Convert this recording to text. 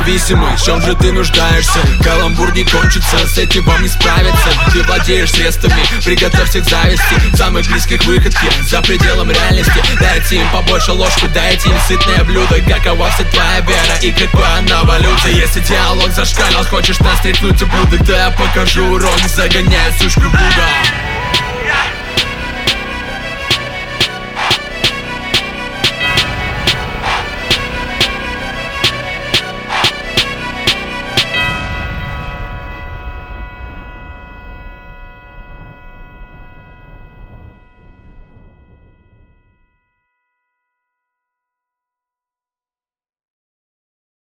зависимый, в чем же ты нуждаешься? Каламбур не кончится, с этим вам не справиться. Ты владеешь средствами, приготовься к зависти. Самых близких выходки за пределом реальности. Дайте им побольше ложку, дайте им сытное блюдо. Какова вся твоя вера и какой она валюта? Если диалог зашкалил, хочешь нас стряхнуть ублюдок, то я покажу урок, загоняя сучку в угол.